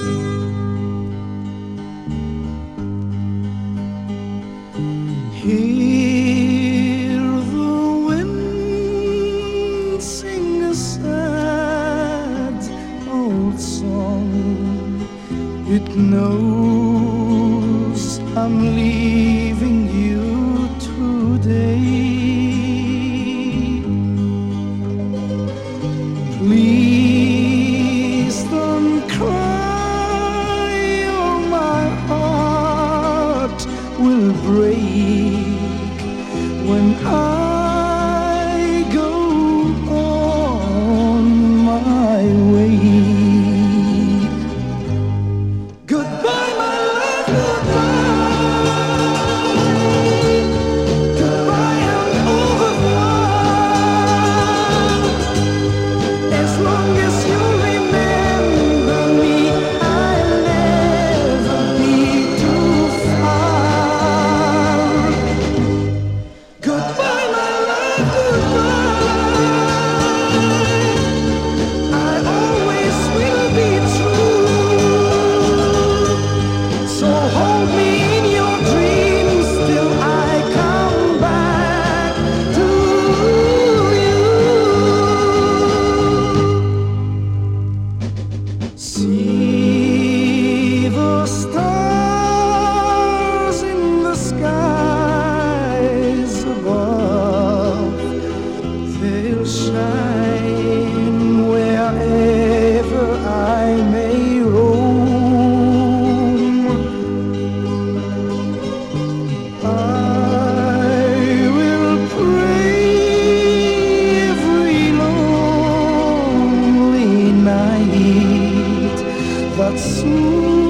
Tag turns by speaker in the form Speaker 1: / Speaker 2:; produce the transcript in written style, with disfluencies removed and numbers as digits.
Speaker 1: Hear the wind sing a sad old song. It knows I'm leaving you today. Please don't cry, or my heart will break when I go on my way. Goodbye, my love, goodbye. Goodbye and au revoir. As long as you remember me, I'll never be too far. Goodbye, my love, goodbye. I always will be true. So hold me in your dreams till I come back to you. See the stars in the skies above. They'll shine wherever I may roam. I will pray every lonely night that soon